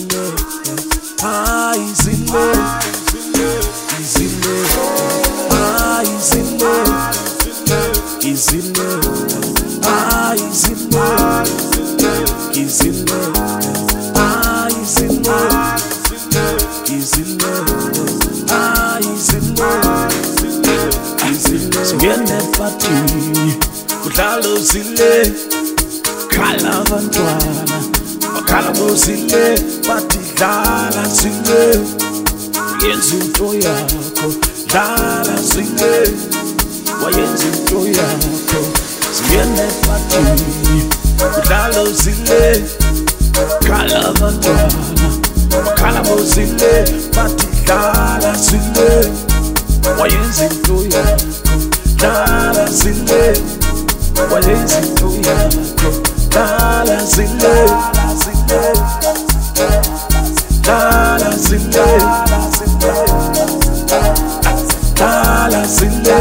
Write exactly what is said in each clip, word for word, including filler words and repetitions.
izile, ah izile, izile, ah izile, izile, ah izile, izile, ah izile, izile, ah izile, izile. Singene party, kudlala uzile, khala abantwana, bakhala bozile, bathi dlala zile, yenza into yakho, dlala zile, wayenza into yakho. Singene party, kudlala uzile, khala abantwana, bakhala bozile, bathi dlala zile, wayenza into yakho, dlala zile, wayenza into yakho, dlala zile, dlala zile, dlala zile,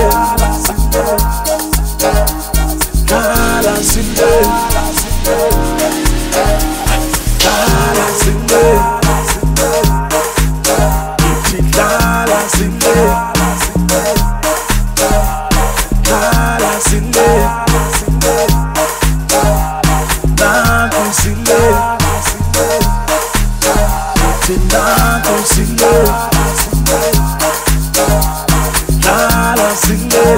dlala zile, dlala zile, ithi dlala zile, dlala zile, nangu zile, ithi nangu zile, dlala zile,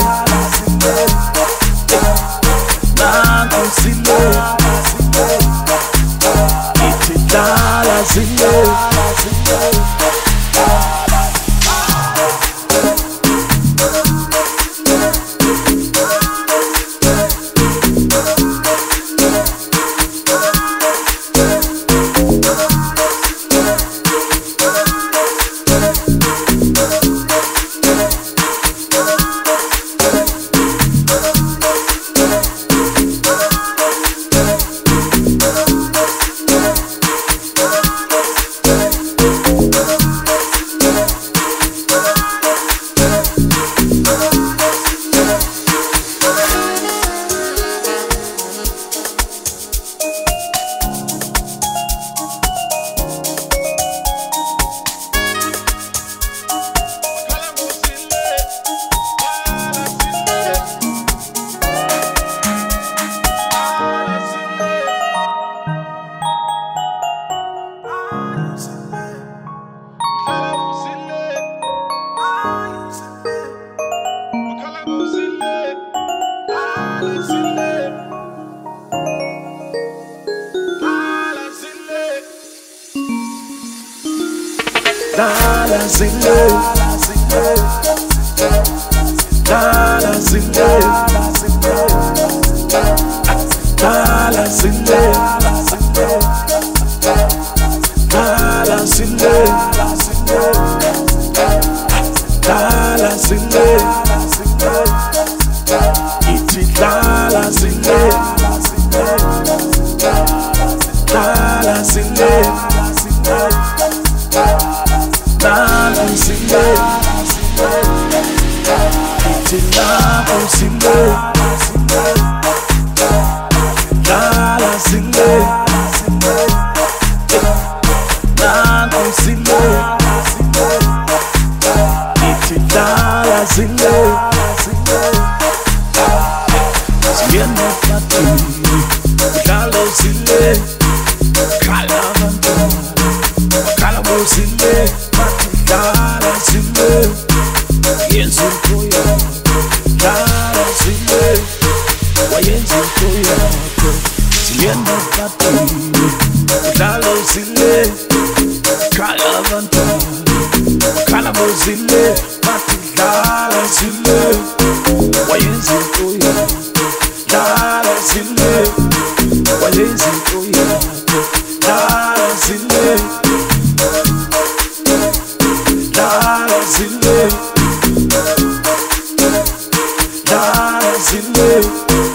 nangu zile, ithi dlala zile. Dala zile, dala zile, dala zile, dala zile, dala zile, ithi dala zile, dala zile, nangu zile, ithi nangu zile, dlala zile, nangu zile, ithi dlala zile. Singene party, kudlala uzile, khala abantwana, bakhala bozile, bathi dlala zile, yenza into yakho, dlala zile, wayenza into yakho. Singene party, kudlala uzile, khala abantwana, bakhala bozile, bathi dlala zile, wayenza into yakho, dlala zile, wayenza into yakho, dlala zile, dala zile, dala zile.